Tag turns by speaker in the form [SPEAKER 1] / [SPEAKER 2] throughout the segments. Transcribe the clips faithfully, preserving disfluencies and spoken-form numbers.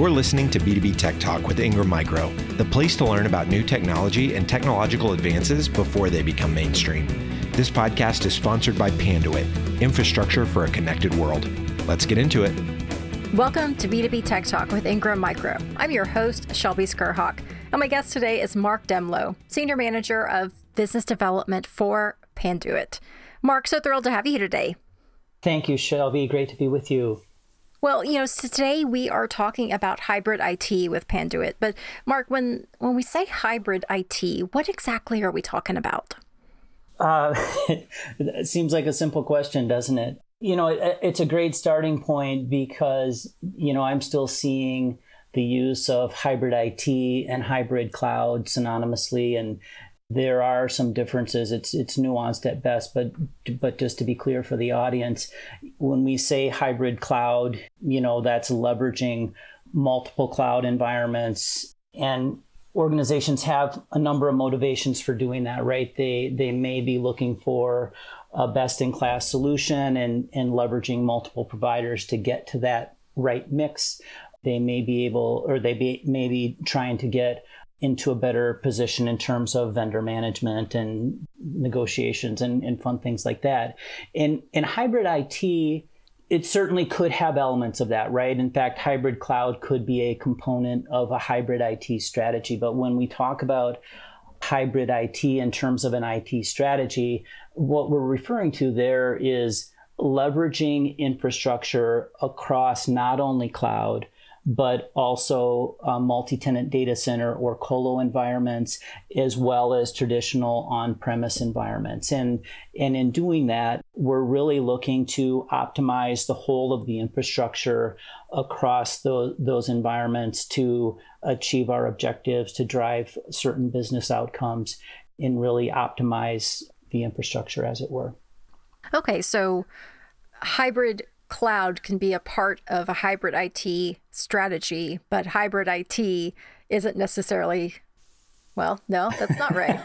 [SPEAKER 1] You're listening to B two B Tech Talk with Ingram Micro, the place to learn about new technology and technological advances before they become mainstream. This podcast is sponsored by Panduit, infrastructure for a connected world. Let's get into it.
[SPEAKER 2] Welcome to B two B Tech Talk with Ingram Micro. I'm your host, Shelby Skurhawk, and my guest today is Mark Demlow, Senior Manager of Business Development for Panduit. Mark, so thrilled to have you here today.
[SPEAKER 3] Thank you, Shelby. Great to be with you.
[SPEAKER 2] Well, you know, so today we are talking about hybrid I T with Panduit. But Mark, when, when we say hybrid I T, what exactly are we talking about?
[SPEAKER 3] Uh, it seems like a simple question, doesn't it? You know, it, it's a great starting point because, you know, I'm still seeing the use of hybrid I T and hybrid cloud synonymously, and there are some differences. It's it's nuanced at best, but but just to be clear for the audience, when we say hybrid cloud, you know, that's leveraging multiple cloud environments, and organizations have a number of motivations for doing that, right? They they may be looking for a best-in-class solution and, and leveraging multiple providers to get to that right mix. They may be able, or they be, may be trying to get into a better position in terms of vendor management and negotiations and, and fun things like that. In, in hybrid I T, it certainly could have elements of that, right? In fact, hybrid cloud could be a component of a hybrid I T strategy. But when we talk about hybrid I T in terms of an I T strategy, what we're referring to there is leveraging infrastructure across not only cloud, but also uh, multi-tenant data center or colo environments, as well as traditional on-premise environments. And, and in doing that, we're really looking to optimize the whole of the infrastructure across those, those environments to achieve our objectives, to drive certain business outcomes, and really optimize the infrastructure, as it were.
[SPEAKER 2] Okay, so hybrid cloud can be a part of a hybrid I T strategy, but hybrid I T isn't necessarily, well, no, that's not right.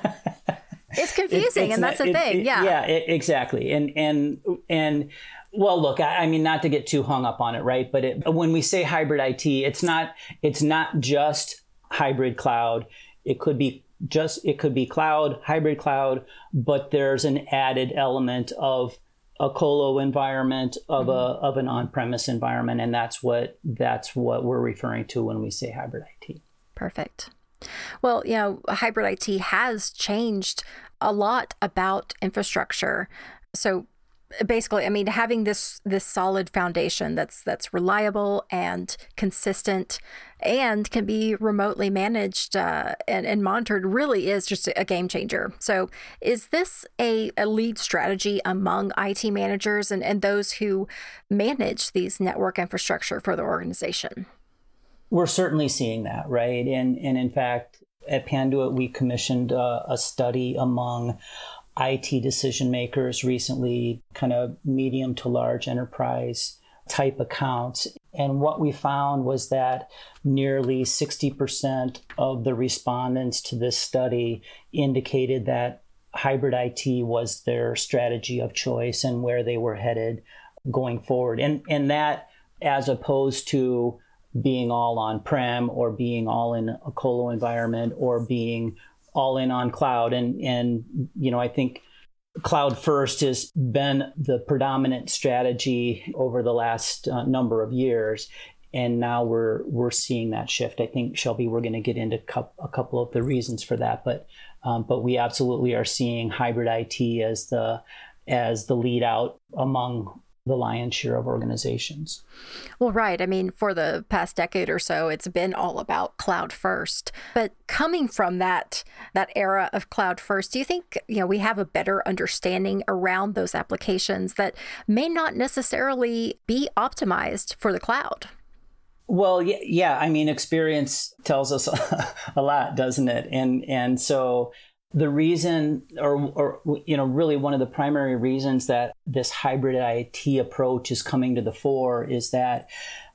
[SPEAKER 2] It's confusing, it, it's and that's not, the thing. It, it, yeah,
[SPEAKER 3] yeah, it, exactly. And and and well, look, I, I mean, not to get too hung up on it, right? But it, when we say hybrid I T, it's not it's not just hybrid cloud. It could be just it could be cloud, hybrid cloud, but there's an added element of a colo environment, of mm-hmm. a of an on-premise environment, and that's what that's what we're referring to when we say hybrid I T.
[SPEAKER 2] Perfect. Well, you know, hybrid I T has changed a lot about infrastructure. So basically, I mean, having this this solid foundation that's that's reliable and consistent and can be remotely managed uh, and, and monitored really is just a game changer. So is this a, a lead strategy among I T managers and, and those who manage these network infrastructure for the organization?
[SPEAKER 3] We're certainly seeing that, right? And, and in fact, at Panduit, we commissioned uh, a study among I T decision makers recently, kind of medium to large enterprise type accounts. And what we found was that nearly sixty percent of the respondents to this study indicated that hybrid I T was their strategy of choice and where they were headed going forward. And, and that, as opposed to being all on-prem or being all in a colo environment or being all in on cloud. And, and you know, I think cloud first has been the predominant strategy over the last uh, number of years. And now we're we're seeing that shift. I think, Shelby, we're going to get into cu- a couple of the reasons for that. But um, but we absolutely are seeing hybrid I T as the as the lead out among the lion's share of organizations.
[SPEAKER 2] Well, right. I mean, for the past decade or so, it's been all about cloud first. But coming from that that era of cloud first, do you think, you know, we have a better understanding around those applications that may not necessarily be optimized for the cloud?
[SPEAKER 3] Well, yeah, yeah. I mean, experience tells us a lot, doesn't it? And and so the reason, or, or, you know, really one of the primary reasons that this hybrid I T approach is coming to the fore is that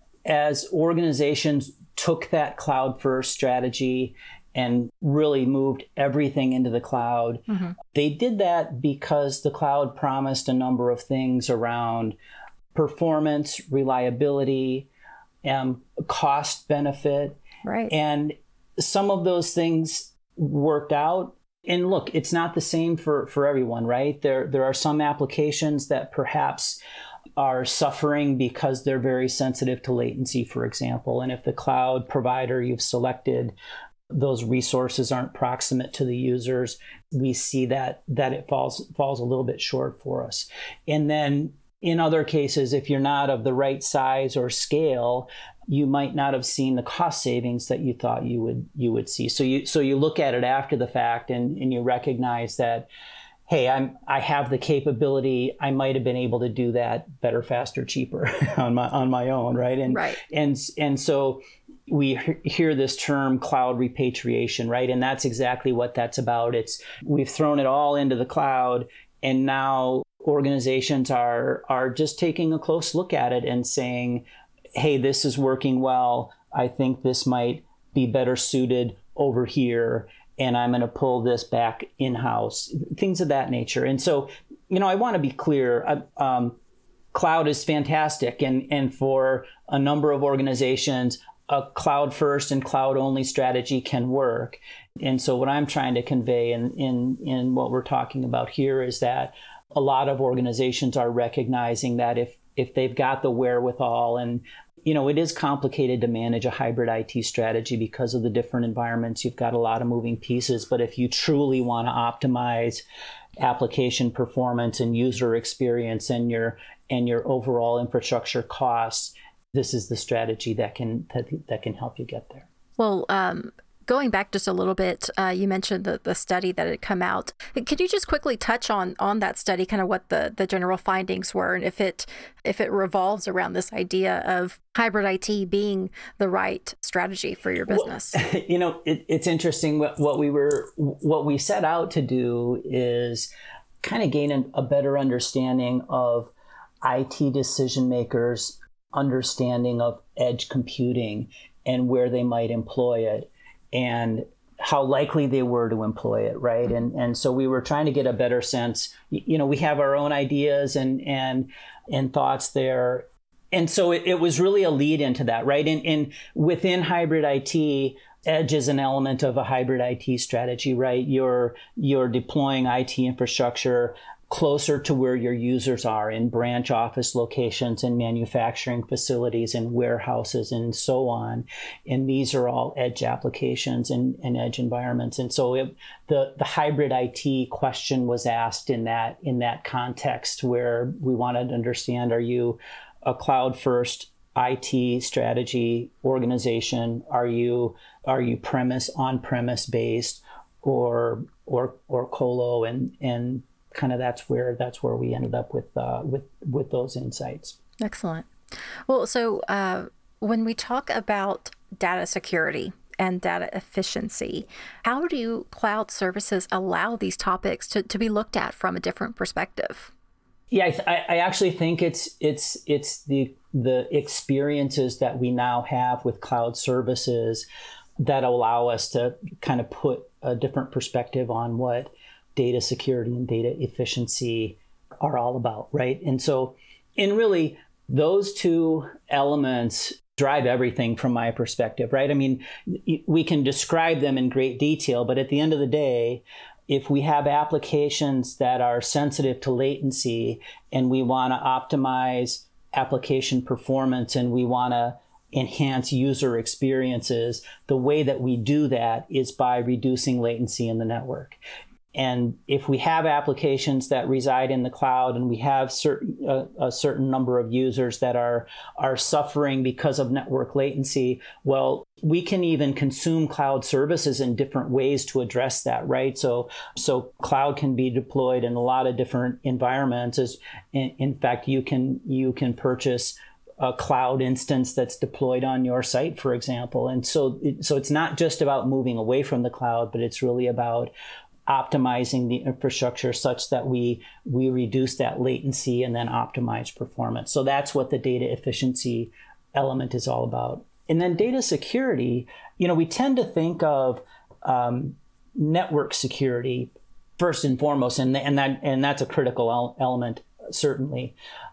[SPEAKER 3] as organizations took that cloud first strategy and really moved everything into the cloud, mm-hmm. they did that because the cloud promised a number of things around performance, reliability, um, cost benefit.
[SPEAKER 2] Right.
[SPEAKER 3] And some of those things worked out. And look, it's not the same for, for everyone, right? There, there are some applications that perhaps are suffering because they're very sensitive to latency, for example. And if the cloud provider you've selected, those resources aren't proximate to the users, we see that that it falls falls a little bit short for us. And then in other cases, if you're not of the right size or scale, you might not have seen the cost savings that you thought you would you would see. So you so you look at it after the fact, and, and you recognize that, hey, I'm I have the capability. I might have been able to do that better, faster, cheaper on my on my own, right? And
[SPEAKER 2] right.
[SPEAKER 3] and and so we hear this term cloud repatriation, right? And that's exactly what that's about. It's we've thrown it all into the cloud, and now organizations are are just taking a close look at it and saying, hey, this is working well. I think this might be better suited over here, and I'm going to pull this back in-house, things of that nature. And so, you know, I want to be clear. Um, cloud is fantastic. And, and for a number of organizations, a cloud first and cloud only strategy can work. And so what I'm trying to convey in, in, in what we're talking about here is that a lot of organizations are recognizing that if, if they've got the wherewithal, and you know, it is complicated to manage a hybrid I T strategy because of the different environments. You've got a lot of moving pieces. But if you truly want to optimize application performance and user experience and your and your overall infrastructure costs, this is the strategy that can that, that can help you get there.
[SPEAKER 2] Well, um, going back just a little bit, uh, you mentioned the, the study that had come out. Could you just quickly touch on on that study, kind of what the, the general findings were, and if it if it revolves around this idea of hybrid I T being the right strategy for your business?
[SPEAKER 3] Well, you know, it, it's interesting. What, what we were what we set out to do is kind of gain an, a better understanding of I T decision makers' understanding of edge computing and where they might employ it, and how likely they were to employ it, right? And and so we were trying to get a better sense. You know, we have our own ideas and and and thoughts there. And so it, it was really a lead into that, right? And, and within hybrid I T, edge is an element of a hybrid I T strategy, right? You're you're deploying I T infrastructure closer to where your users are, in branch office locations and manufacturing facilities and warehouses and so on. And these are all edge applications and, and edge environments. And so it, the, the hybrid I T question was asked in that, in that context, where we wanted to understand, are you a cloud first I T strategy organization? Are you, are you premise, on-premise based, or, or, or colo? And, and, kind of that's where that's where we ended up with uh, with with those insights.
[SPEAKER 2] Excellent. Well, so uh, when we talk about data security and data efficiency, how do cloud services allow these topics to, to be looked at from a different perspective?
[SPEAKER 3] Yeah, I, th- I actually think it's it's it's the the experiences that we now have with cloud services that allow us to kind of put a different perspective on what data security and data efficiency are all about, right? And so, and really, those two elements drive everything from my perspective, right? I mean, we can describe them in great detail, but at the end of the day, if we have applications that are sensitive to latency and we want to optimize application performance and we want to enhance user experiences, the way that we do that is by reducing latency in the network. And if we have applications that reside in the cloud and we have certain uh, a certain number of users that are are suffering because of network latency, well, we can even consume cloud services in different ways to address that, right? So so cloud can be deployed in a lot of different environments. As in, in fact, you can you can purchase a cloud instance that's deployed on your site, for example. And so it, so it's not just about moving away from the cloud, but it's really about optimizing the infrastructure such that we we reduce that latency and then optimize performance. So that's what the data efficiency element is all about. And then data security, you know, we tend to think of um, network security first and foremost, and and that and that's a critical element, certainly.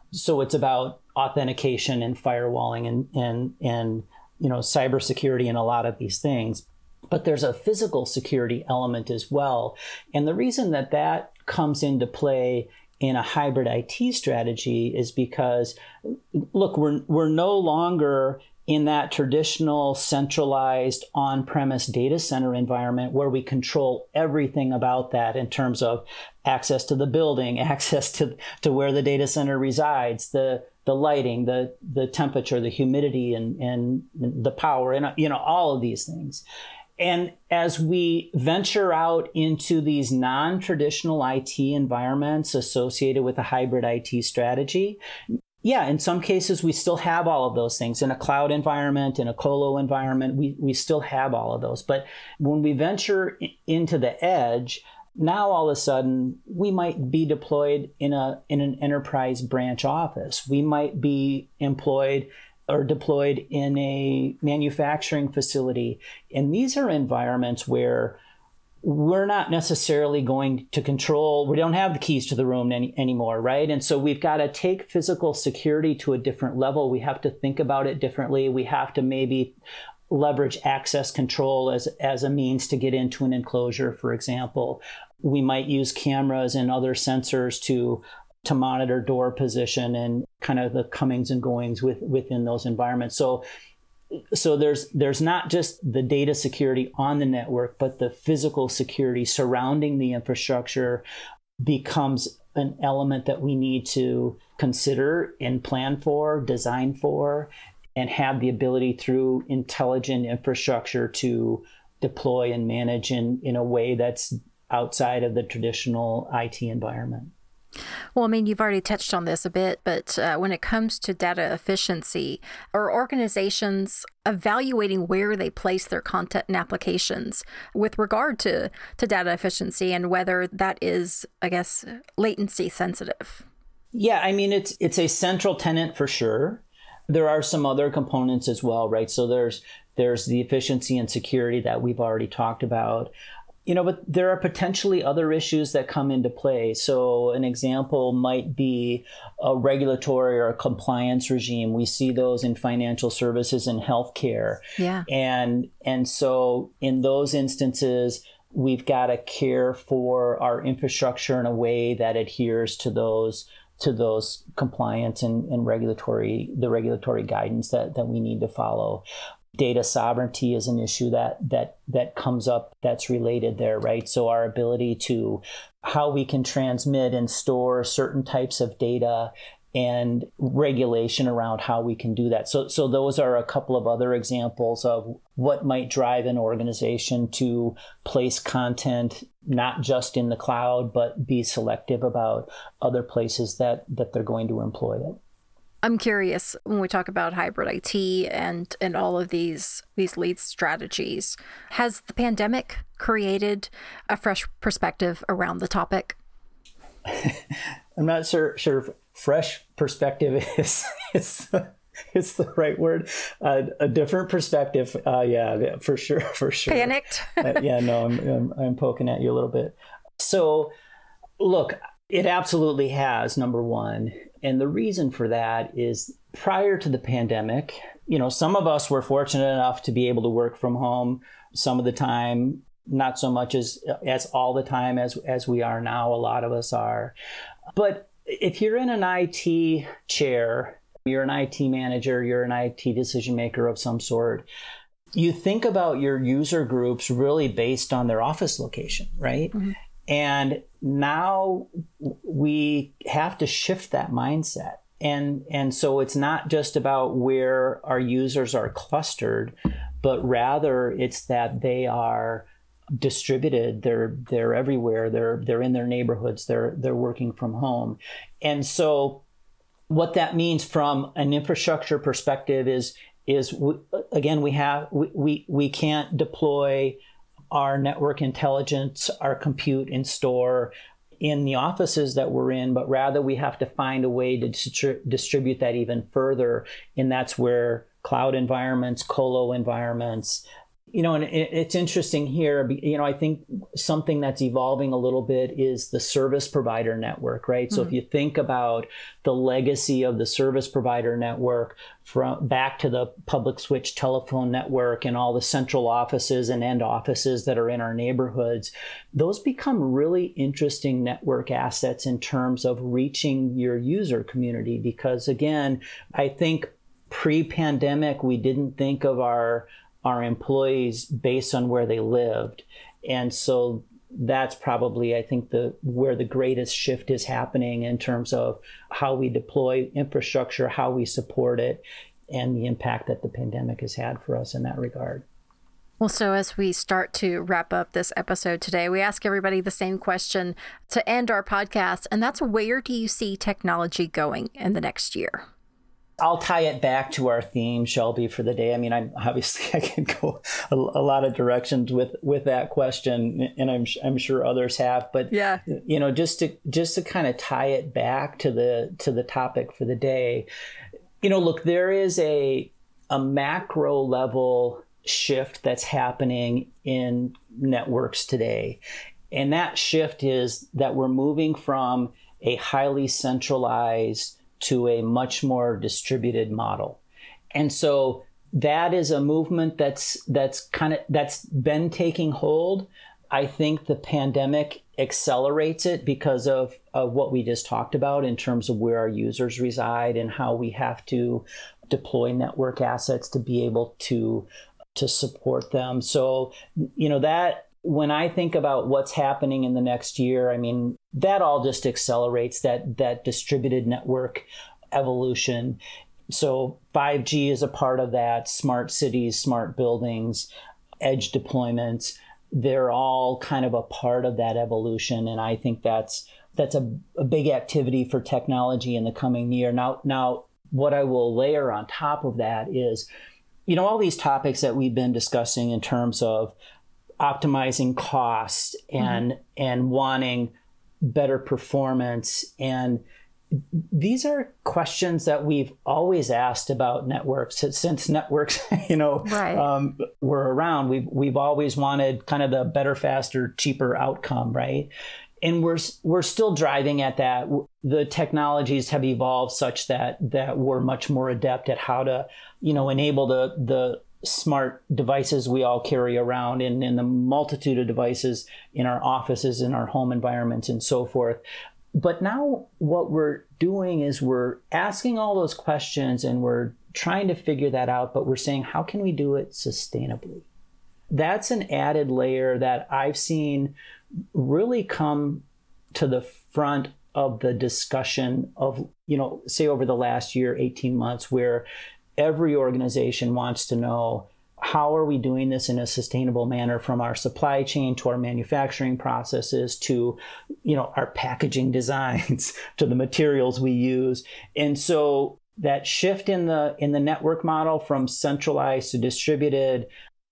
[SPEAKER 3] so it's about authentication and firewalling and, and, and, you know, cybersecurity and a lot of these things. But there's a physical security element as well. And the reason that that comes into play in a hybrid I T strategy is because, look, we're we're no longer in that traditional centralized on-premise data center environment where we control everything about that in terms of access to the building, access to, to where the data center resides, the the lighting, the the temperature, the humidity, and, and the power, and you know, all of these things. And as we venture out into these non-traditional I T environments associated with a hybrid I T strategy, yeah, in some cases, we still have all of those things. In a cloud environment, in a colo environment, we, we still have all of those. But when we venture into the edge, now all of a sudden, we might be deployed in a in an enterprise branch office. We might be employed or deployed in a manufacturing facility. And these are environments where we're not necessarily going to control, we don't have the keys to the room any, anymore, right? And so we've got to take physical security to a different level. We have to think about it differently. We have to maybe leverage access control as, as a means to get into an enclosure, for example. We might use cameras and other sensors to to monitor door position and kind of the comings and goings with, within those environments. So, so there's there's not just the data security on the network, but the physical security surrounding the infrastructure becomes an element that we need to consider and plan for, design for, and have the ability through intelligent infrastructure to deploy and manage in, in a way that's outside of the traditional I T environment.
[SPEAKER 2] Well, I mean, you've already touched on this a bit, but uh, when it comes to data efficiency, are organizations evaluating where they place their content and applications with regard to, to data efficiency and whether that is, I guess, latency sensitive?
[SPEAKER 3] Yeah, I mean, it's it's a central tenet for sure. There are some other components as well, right? So there's there's the efficiency and security that we've already talked about. You know, but there are potentially other issues that come into play. So an example might be a regulatory or a compliance regime. We see those in financial services and healthcare.
[SPEAKER 2] Yeah.
[SPEAKER 3] And and so in those instances, we've got to care for our infrastructure in a way that adheres to those to those compliance and, and regulatory the regulatory guidance that, that we need to follow. Data sovereignty is an issue that that that comes up that's related there, right? So our ability to how we can transmit and store certain types of data and regulation around how we can do that. So so those are a couple of other examples of what might drive an organization to place content not just in the cloud, but be selective about other places that that they're going to employ it.
[SPEAKER 2] I'm curious, when we talk about hybrid I T and, and all of these these lead strategies, has the pandemic created a fresh perspective around the topic?
[SPEAKER 3] I'm not sure sure if fresh perspective is is, is the right word. Uh, a different perspective, uh, yeah, for sure, for sure.
[SPEAKER 2] Panicked?
[SPEAKER 3] uh, yeah, no, I'm, I'm I'm poking at you a little bit. So, look, it absolutely has, number one. And the reason for that is prior to the pandemic, you know, some of us were fortunate enough to be able to work from home some of the time, not so much as as all the time as, as we are now. A lot of us are. But if you're in an I T chair, you're an I T manager, you're an I T decision maker of some sort, you think about your user groups really based on their office location, right? Mm-hmm. And now we have to shift that mindset. And, and so it's not just about where our users are clustered, but rather it's that they are distributed. They're, they're everywhere. They're, they're in their neighborhoods. They're, they're working from home. And so what that means from an infrastructure perspective is, is we, again, we have, we, we, we can't deploy our network intelligence, our compute and store in the offices that we're in, but rather we have to find a way to distri- distribute that even further. And that's where cloud environments, colo environments, You know, and it's interesting here, you know, I think something that's evolving a little bit is the service provider network, right? Mm-hmm. So if you think about the legacy of the service provider network from back to the public switch telephone network and all the central offices and end offices that are in our neighborhoods, those become really interesting network assets in terms of reaching your user community. Because again, I think pre-pandemic, we didn't think of our our employees based on where they lived. And so that's probably, I think, the where the greatest shift is happening in terms of how we deploy infrastructure, how we support it, and the impact that the pandemic has had for us in that regard.
[SPEAKER 2] Well, so as we start to wrap up this episode today, we ask everybody the same question to end our podcast, and that's, where do you see technology going in the next year?
[SPEAKER 3] I'll tie it back to our theme, Shelby, for the day. I mean, I'm obviously I can go a, a lot of directions with, with that question, and I'm I'm sure others have. But
[SPEAKER 2] yeah,
[SPEAKER 3] you know, just to just to kind of tie it back to the to the topic for the day, you know, look, there is a a macro level shift that's happening in networks today, and that shift is that we're moving from a highly centralized to a much more distributed model. And so that is a movement that's that's kind of that's been taking hold. I think the pandemic accelerates it because of, of what we just talked about in terms of where our users reside and how we have to deploy network assets to be able to to support them. So, you know, that when I think about what's happening in the next year, I mean, that all just accelerates that that distributed network evolution. So five G is a part of that. Smart cities, smart buildings, edge deployments, they're all kind of a part of that evolution. And I think that's that's a, a big activity for technology in the coming year. Now, now, what I will layer on top of that is, you know, all these topics that we've been discussing in terms of optimizing cost and mm-hmm. and wanting better performance. And these are questions that we've always asked about networks since networks, you know,
[SPEAKER 2] right.
[SPEAKER 3] um, were around. We've we've always wanted kind of the better, faster, cheaper outcome, right? And we're we're still driving at that. The technologies have evolved such that that we're much more adept at how to, you know, enable the the smart devices we all carry around and, and the multitude of devices in our offices, in our home environments, and so forth. But now what we're doing is we're asking all those questions and we're trying to figure that out, but we're saying, how can we do it sustainably? That's an added layer that I've seen really come to the front of the discussion of, you know, say over the last year, eighteen months, where every organization wants to know, how are we doing this in a sustainable manner, from our supply chain to our manufacturing processes to, you know, our packaging designs to the materials we use. And so that shift in the in the network model from centralized to distributed,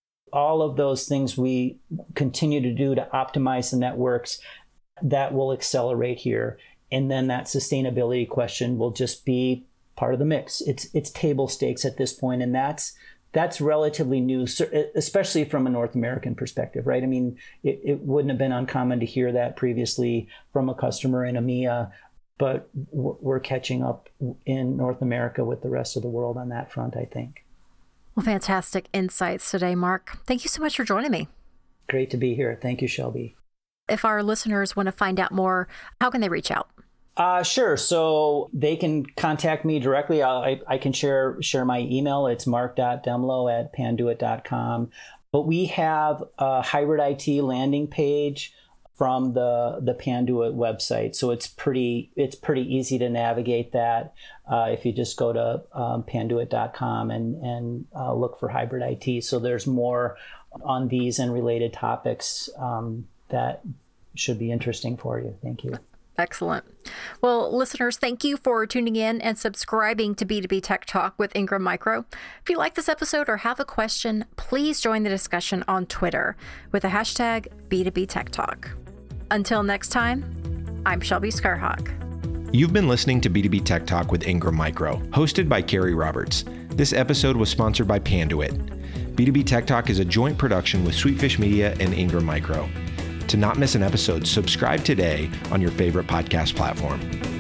[SPEAKER 3] all of those things we continue to do to optimize the networks, that will accelerate here. And then that sustainability question will just be part of the mix. It's it's table stakes at this point, and that's that's relatively new, especially from a North American perspective, right? I mean, it, it wouldn't have been uncommon to hear that previously from a customer in EMEA, but we're catching up in North America with the rest of the world on that front, I think.
[SPEAKER 2] Well, fantastic insights today, Mark. Thank you so much for joining me.
[SPEAKER 3] Great to be here. Thank you, Shelby.
[SPEAKER 2] If our listeners want to find out more, how can they reach out?
[SPEAKER 3] Uh, sure. So they can contact me directly. I, I can share share my email. It's mark dot demlo at panduit dot com. But we have a hybrid I T landing page from the the Panduit website. So it's pretty it's pretty easy to navigate that uh, if you just go to um, panduit dot com and, and uh, look for hybrid I T. So there's more on these and related topics um, that should be interesting for you. Thank you.
[SPEAKER 2] Excellent. Well, listeners, thank you for tuning in and subscribing to B two B Tech Talk with Ingram Micro. If you like this episode or have a question, please join the discussion on Twitter with the hashtag B two B Tech Talk. Until next time, I'm Shelby Scarhawk.
[SPEAKER 1] You've been listening to B two B Tech Talk with Ingram Micro, hosted by Carrie Roberts. This episode was sponsored by Panduit. B two B Tech Talk is a joint production with Sweetfish Media and Ingram Micro. To not miss an episode, subscribe today on your favorite podcast platform.